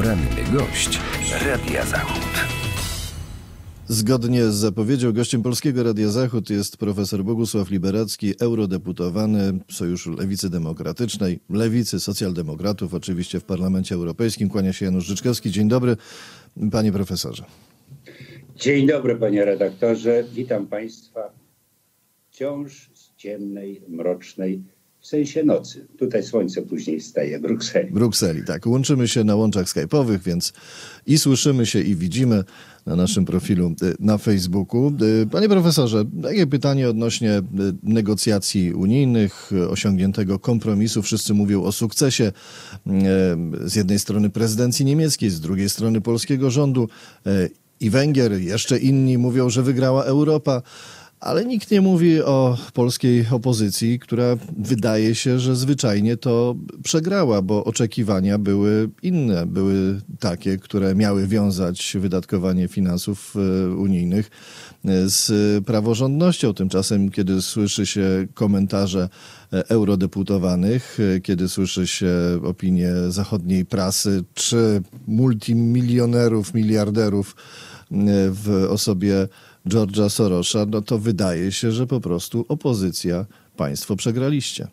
Poranny gość Radia Zachód. Zgodnie z zapowiedzią gościem Polskiego Radia Zachód jest profesor Bogusław Liberacki, eurodeputowany Sojuszu Lewicy Demokratycznej, Lewicy, Socjaldemokratów, oczywiście w Parlamencie Europejskim. Kłania się Janusz Życzkowski. Dzień dobry, panie profesorze. Dzień dobry, panie redaktorze. Witam państwa wciąż z ciemnej, mrocznej, w sensie nocy. Tutaj słońce później wstaje, Brukseli. Tak. Łączymy się na łączach skype'owych, więc i słyszymy się, i widzimy na naszym profilu na Facebooku. Panie profesorze, takie pytanie odnośnie negocjacji unijnych, osiągniętego kompromisu. Wszyscy mówią o sukcesie z jednej strony prezydencji niemieckiej, z drugiej strony polskiego rządu i Węgier. Jeszcze inni mówią, że wygrała Europa. Ale nikt nie mówi o polskiej opozycji, która wydaje się, że zwyczajnie to przegrała, bo oczekiwania były inne. Były takie, które miały wiązać wydatkowanie finansów unijnych z praworządnością. Tymczasem, kiedy słyszy się komentarze eurodeputowanych, kiedy słyszy się opinie zachodniej prasy czy multimilionerów, miliarderów w osobie George'a Sorosa, no to wydaje się, że po prostu opozycja, państwo przegraliście.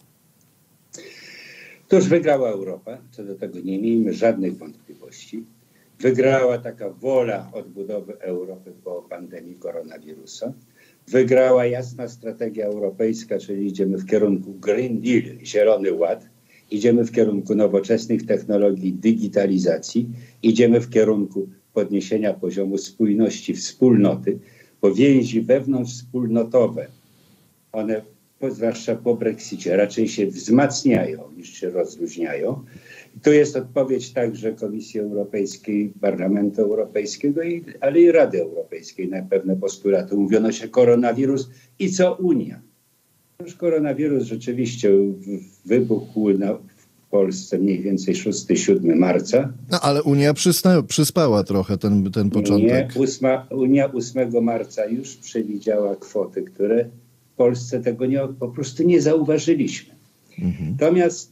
Toż wygrała Europa, co do tego nie miejmy żadnych wątpliwości. Wygrała taka wola odbudowy Europy po pandemii koronawirusa. Wygrała jasna strategia europejska, czyli idziemy w kierunku Green Deal, Zielony Ład. Idziemy w kierunku nowoczesnych technologii, digitalizacji. Idziemy w kierunku podniesienia poziomu spójności, wspólnoty, bo więzi wewnątrzwspólnotowe, one, zwłaszcza po Brexicie, raczej się wzmacniają niż się rozluźniają. I to jest odpowiedź także Komisji Europejskiej, Parlamentu Europejskiego, ale i Rady Europejskiej na pewne postulaty. Mówiono się koronawirus i co Unia. Już koronawirus rzeczywiście wybuchł w Polsce mniej więcej 6-7 marca. No ale Unia przyspała trochę ten początek. Unia 8 marca już przewidziała kwoty, które w Polsce tego po prostu nie zauważyliśmy. Natomiast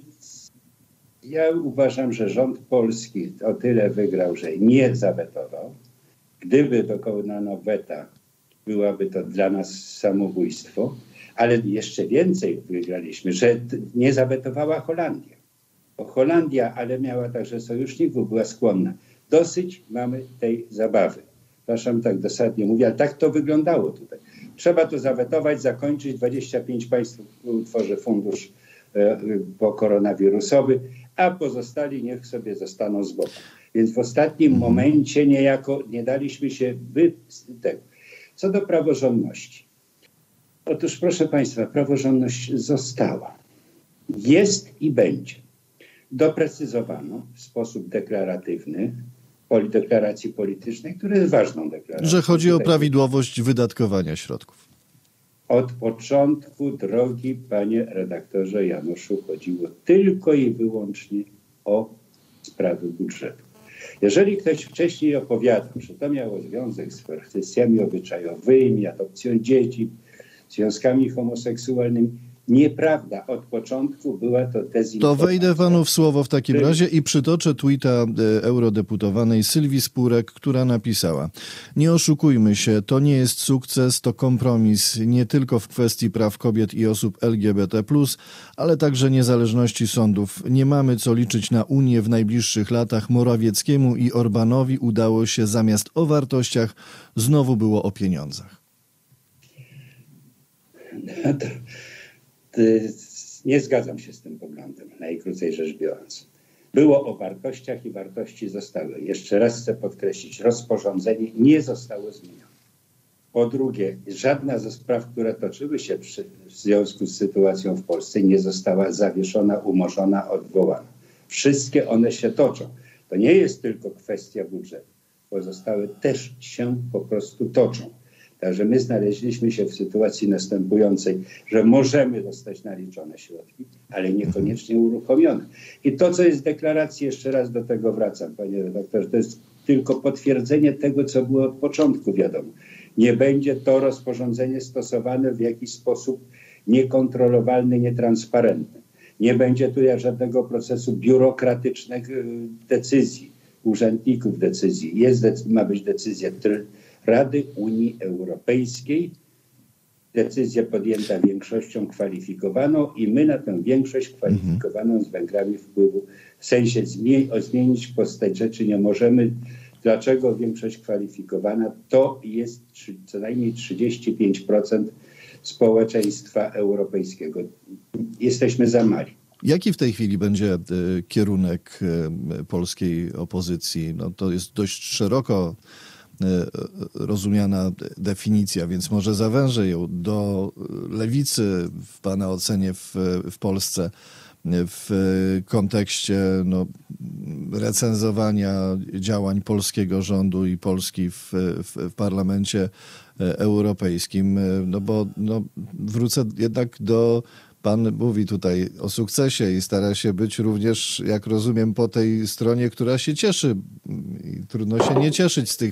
ja uważam, że rząd polski o tyle wygrał, że nie zawetował. Gdyby dokonano weta, byłaby to dla nas samobójstwo. Ale jeszcze więcej wygraliśmy, że nie zawetowała Holandia. Bo Holandia, ale miała także sojuszników, była skłonna. Dosyć mamy tej zabawy. Przepraszam, tak dosadnie mówię, ale tak to wyglądało tutaj. Trzeba to zawetować, zakończyć. 25 państw utworzy fundusz pokoronawirusowy, a pozostali niech sobie zostaną z boku. Więc w ostatnim momencie niejako nie daliśmy się tego. Co do praworządności. Otóż, proszę państwa, praworządność została. Jest i będzie. Doprecyzowano w sposób deklaratywny, deklaracji politycznej, która jest ważną deklaracją. Że chodzi o prawidłowość wydatkowania środków. Od początku, drogi panie redaktorze Januszu, chodziło tylko i wyłącznie o sprawy budżetu. Jeżeli ktoś wcześniej opowiadał, że to miało związek z kwestiami obyczajowymi, adopcją dzieci, związkami homoseksualnymi. Nieprawda. Od początku była to dezinformacja. To wejdę panu w słowo w takim razie i przytoczę tweeta eurodeputowanej Sylwii Spurek, która napisała: nie oszukujmy się, to nie jest sukces, to kompromis nie tylko w kwestii praw kobiet i osób LGBT+, ale także niezależności sądów. Nie mamy co liczyć na Unię w najbliższych latach. Morawieckiemu i Orbánowi udało się zamiast o wartościach, znowu było o pieniądzach. Nie zgadzam się z tym poglądem, najkrócej rzecz biorąc. Było o wartościach i wartości zostały. Jeszcze raz chcę podkreślić, rozporządzenie nie zostało zmienione. Po drugie, żadna ze spraw, które toczyły się w związku z sytuacją w Polsce, nie została zawieszona, umorzona, odwołana. Wszystkie one się toczą. To nie jest tylko kwestia budżetu. Pozostałe też się po prostu toczą. Także my znaleźliśmy się w sytuacji następującej, że możemy dostać naliczone środki, ale niekoniecznie uruchomione. I to, co jest w deklaracji, jeszcze raz do tego wracam, panie redaktorze, to jest tylko potwierdzenie tego, co było od początku wiadomo. Nie będzie to rozporządzenie stosowane w jakiś sposób niekontrolowalny, nietransparentny. Nie będzie tu żadnego procesu biurokratycznych decyzji. urzędników decyzji. Ma być decyzja Rady Unii Europejskiej, decyzja podjęta większością kwalifikowaną i my na tę większość kwalifikowaną z Węgrami wpływu, w sensie zmienić postać rzeczy nie możemy. Dlaczego większość kwalifikowana? To jest co najmniej 35% społeczeństwa europejskiego. Jesteśmy za mali. Jaki w tej chwili będzie kierunek polskiej opozycji? No, to jest dość szeroko rozumiana definicja, więc może zawężę ją do lewicy w pana ocenie w Polsce w kontekście recenzowania działań polskiego rządu i Polski w Parlamencie Europejskim. Bo wrócę jednak Pan mówi tutaj o sukcesie i stara się być również, jak rozumiem, po tej stronie, która się cieszy. I trudno się nie cieszyć z tych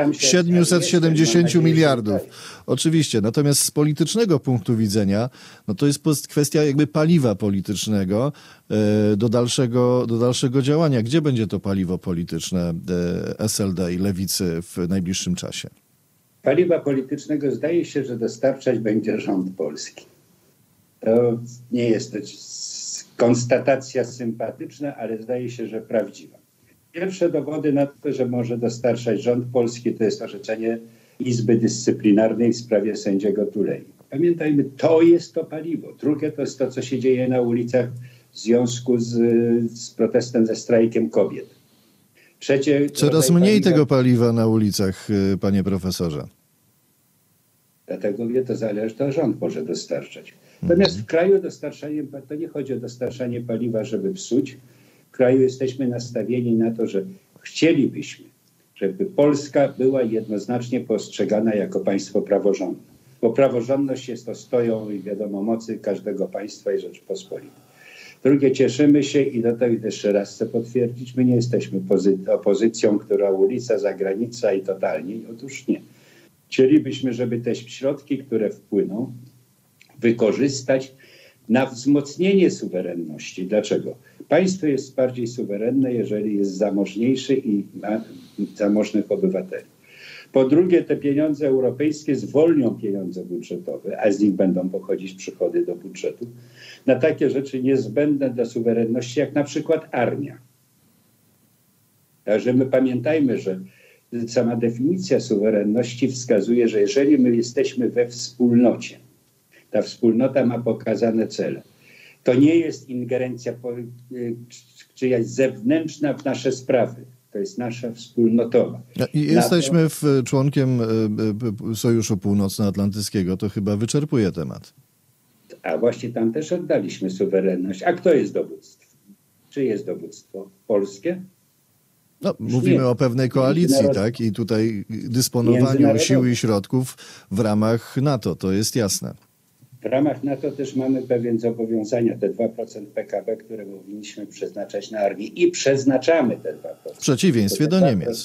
770 miliardów. Oczywiście. Natomiast z politycznego punktu widzenia, to jest kwestia jakby paliwa politycznego do dalszego działania. Gdzie będzie to paliwo polityczne SLD i Lewicy w najbliższym czasie? Paliwa politycznego zdaje się, że dostarczać będzie rząd polski. To nie jest to konstatacja sympatyczna, ale zdaje się, że prawdziwa. Pierwsze dowody na to, że może dostarczać rząd polski, to jest orzeczenie Izby Dyscyplinarnej w sprawie sędziego Tulei. Pamiętajmy, to jest to paliwo. Drugie to jest to, co się dzieje na ulicach w związku z protestem, ze strajkiem kobiet. Trzecie, coraz mniej tego paliwa na ulicach, panie profesorze. Dlatego to zależy, to rząd może dostarczać. Natomiast w kraju to nie chodzi o dostarczanie paliwa, żeby psuć. W kraju jesteśmy nastawieni na to, że chcielibyśmy, żeby Polska była jednoznacznie postrzegana jako państwo praworządne. Bo praworządność jest ostoją i mocy każdego państwa i Rzeczypospolitej. Drugie, cieszymy się i do tego jeszcze raz chcę potwierdzić, my nie jesteśmy opozycją, która ulica, zagranica i totalnie. Otóż nie. Chcielibyśmy, żeby te środki, które wpłyną, wykorzystać na wzmocnienie suwerenności. Dlaczego? Państwo jest bardziej suwerenne, jeżeli jest zamożniejsze i ma zamożnych obywateli. Po drugie, te pieniądze europejskie zwolnią pieniądze budżetowe, a z nich będą pochodzić przychody do budżetu, na takie rzeczy niezbędne dla suwerenności, jak na przykład armia. Także my pamiętajmy, że sama definicja suwerenności wskazuje, że jeżeli my jesteśmy we wspólnocie, ta wspólnota ma pokazane cele. To nie jest ingerencja czyjaś zewnętrzna w nasze sprawy. To jest nasza wspólnotowa. Jesteśmy członkiem Sojuszu Północnoatlantyckiego. To chyba wyczerpuje temat. A właśnie tam też oddaliśmy suwerenność. A kto jest dowództwo? Czy jest dowództwo polskie? Mówimy o pewnej koalicji, tak? I tutaj dysponowaniu sił i środków w ramach NATO. To jest jasne. W ramach NATO też mamy pewien zobowiązania, te 2% PKB, które powinniśmy przeznaczać na armię i przeznaczamy te 2%. W przeciwieństwie do Niemiec.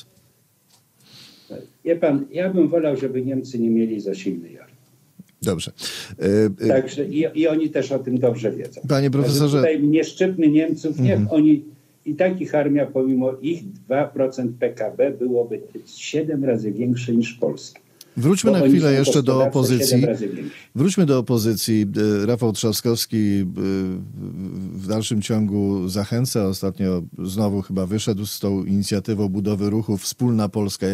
Wie pan, ja bym wolał, żeby Niemcy nie mieli za silnej armii. Dobrze. Także i oni też o tym dobrze wiedzą. Panie profesorze... Tutaj nie szczypmy Niemców, niech oni i takich armia pomimo ich 2% PKB byłoby 7 razy większe niż Polska. Wróćmy na chwilę jeszcze do opozycji. Wróćmy do opozycji. Rafał Trzaskowski w dalszym ciągu zachęca. Ostatnio znowu chyba wyszedł z tą inicjatywą budowy ruchu Wspólna Polska.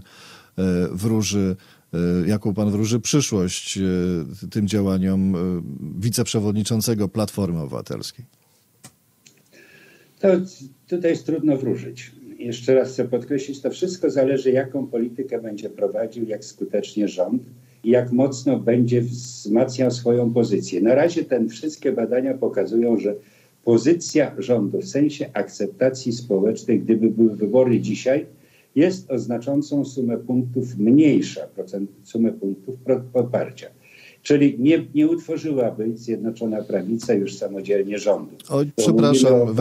Jaką pan wróży przyszłość tym działaniom wiceprzewodniczącego Platformy Obywatelskiej? To tutaj jest trudno wróżyć. Jeszcze raz chcę podkreślić, to wszystko zależy, jaką politykę będzie prowadził, jak skutecznie rząd i jak mocno będzie wzmacniał swoją pozycję. Na razie wszystkie badania pokazują, że pozycja rządu w sensie akceptacji społecznej, gdyby były wybory dzisiaj, jest o znaczącą sumę punktów mniejsza, sumę punktów poparcia. Czyli nie utworzyłaby Zjednoczona Prawica już samodzielnie rządu. Przepraszam,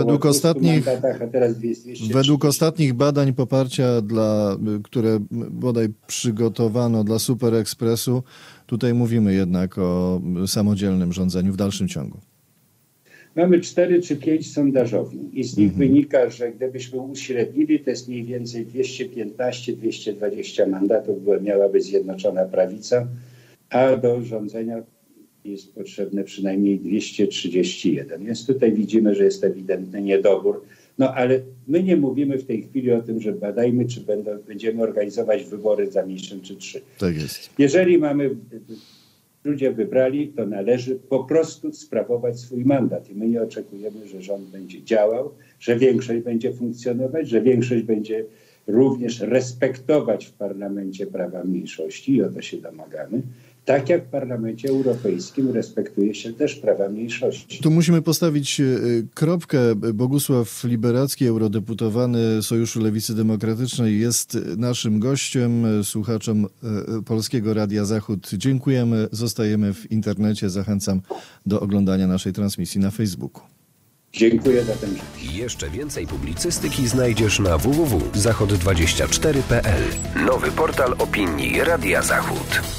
według ostatnich badań poparcia, które bodaj przygotowano dla Super Expressu, tutaj mówimy jednak o samodzielnym rządzeniu w dalszym ciągu. Mamy 4 czy 5 sondażowni i z nich wynika, że gdybyśmy uśrednili, to jest mniej więcej 215-220 mandatów, miałaby Zjednoczona Prawica, a do rządzenia jest potrzebne przynajmniej 231. Więc tutaj widzimy, że jest ewidentny niedobór. No ale my nie mówimy w tej chwili o tym, że badajmy, czy będziemy organizować wybory za miesiąc czy 3. Tak jest. Jeżeli ludzie wybrali, to należy po prostu sprawować swój mandat. I my nie oczekujemy, że rząd będzie działał, że większość będzie funkcjonować, że większość będzie również respektować w parlamencie prawa mniejszości i o to się domagamy. Tak jak w Parlamencie Europejskim respektuje się też prawa mniejszości. Tu musimy postawić kropkę. Bogusław Liberacki, eurodeputowany Sojuszu Lewicy Demokratycznej, jest naszym gościem, słuchaczem Polskiego Radia Zachód. Dziękujemy, zostajemy w internecie. Zachęcam do oglądania naszej transmisji na Facebooku. Dziękuję za ten czas. Jeszcze więcej publicystyki znajdziesz na www.zachod24.pl. Nowy portal opinii Radia Zachód.